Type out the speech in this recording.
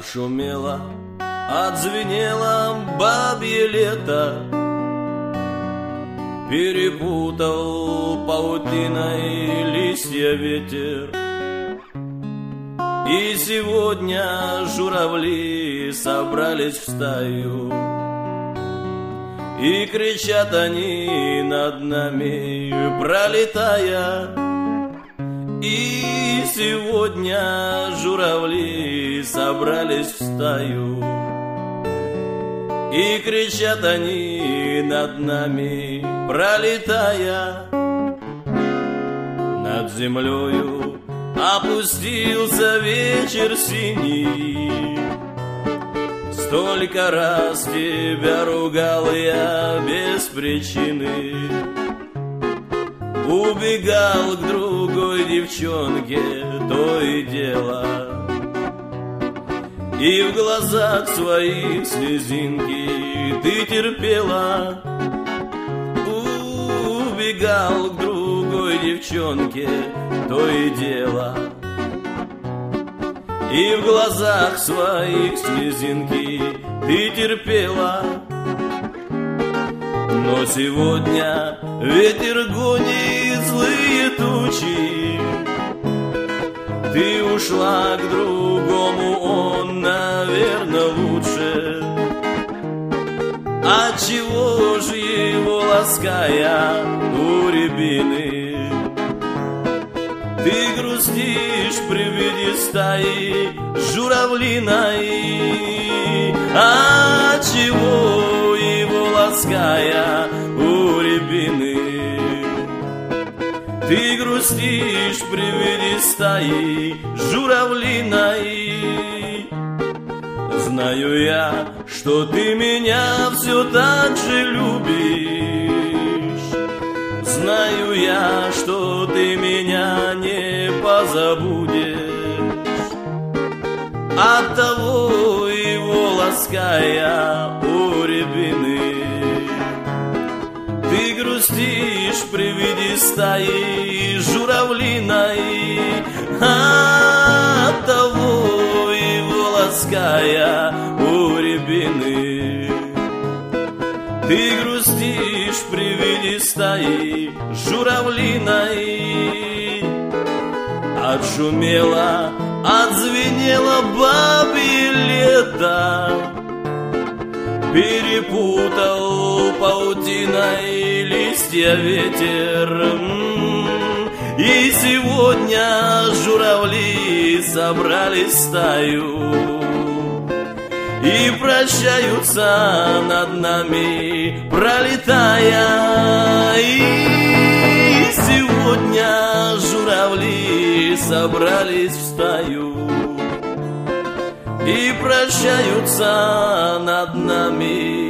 Отшумело, отзвенело бабье лето, перепутал паутиной листья ветер. И сегодня журавли собрались в стаю, и кричат они над нами, пролетая. И сегодня журавли собрались в стаю, и кричат они над нами, пролетая. Над землею опустился вечер синий. Столько раз тебя ругал я без причины, убегал к другой девчонке, то и дело, и в глазах своих слезинки ты терпела. Убегал к другой девчонке, то и дело, и в глазах своих слезинки ты терпела. Но сегодня ветер гонит злые тучи, ты ушла к другому, он, наверное, лучше. Отчего же его лаская у рябины ты грустишь при виде стаи журавлиной? Отчего его лаская у рябины ты грустишь при виде стаи журавлиной? Знаю я, что ты меня все так же любишь, знаю я, что ты меня не позабудешь. Оттого его лаская у рябины ты грустишь при виде стаи журавлиной. Оттого его лаская у рябины ты грустишь при виде стаи журавлиной. Отшумело, отзвенело бабье лето, перепутал паутиной листья ветер. И сегодня журавли собрались в стаю и прощаются над нами, пролетая. И сегодня журавли собрались в стаю и прощаются над нами,